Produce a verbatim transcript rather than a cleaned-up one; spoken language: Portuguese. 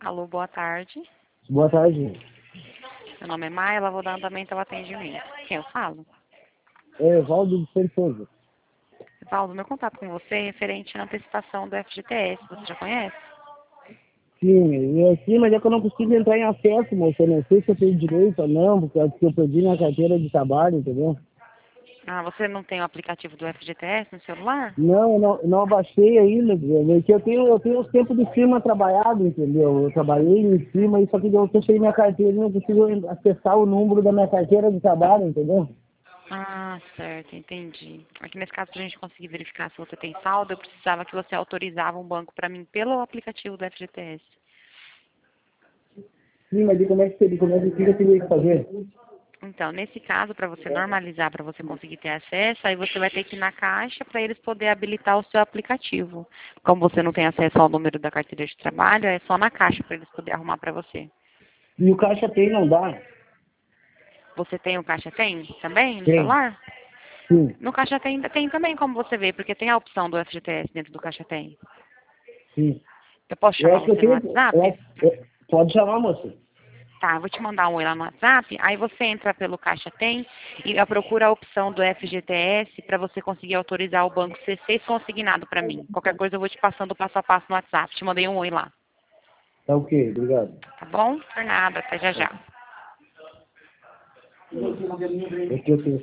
Alô, boa tarde. Boa tarde. Meu nome é Maia, ela vou dar andamento ao atendimento. Quem eu falo? É Valdo de Santos Souza. Valdo, meu contato com você é referente à antecipação do F G T S. Você já conhece? Sim, eu, sim, mas é que eu não consigo entrar em acesso, moço. Eu não sei se eu tenho direito ou não, porque é porque eu perdi minha carteira de trabalho, entendeu? Ah, você não tem o aplicativo do F G T S no celular? Não, eu não, eu não abaixei ainda, entendeu? Porque eu tenho, eu tenho os tempos de firma trabalhado, entendeu? Eu trabalhei em cima, e só que eu fechei minha carteira e não consigo acessar o número da minha carteira de trabalho, entendeu? Ah, certo, entendi. Aqui nesse caso, para a gente conseguir verificar se você tem saldo, eu precisava que você autorizava um banco para mim pelo aplicativo do F G T S. Sim, mas e como é que seria, como é que o que eu teria que fazer? Então, nesse caso, para você normalizar, para você conseguir ter acesso, aí você vai ter que ir na caixa para eles poderem habilitar o seu aplicativo. Como você não tem acesso ao número da carteira de trabalho, é só na caixa para eles poderem arrumar para você. E o caixa tem, não dá? Você tem o Caixa Tem também no Tem, celular? sim, No Caixa Tem tem também como você vê, porque tem a opção do F G T S dentro do Caixa Tem. sim. Eu posso Eu chamar acho que eu você no tenho, eu WhatsApp? acho, eu- pode chamar, moço. Tá, eu vou te mandar um oi lá no WhatsApp, aí você entra pelo Caixa Tem e a- procura a opção do F G T S para você conseguir autorizar o banco C seis consignado para mim. Qualquer coisa eu vou te passando o passo a passo no WhatsApp. Te mandei um oi lá, Tá ok, obrigado. tá bom? Por nada, até já já. Aqui eu tenho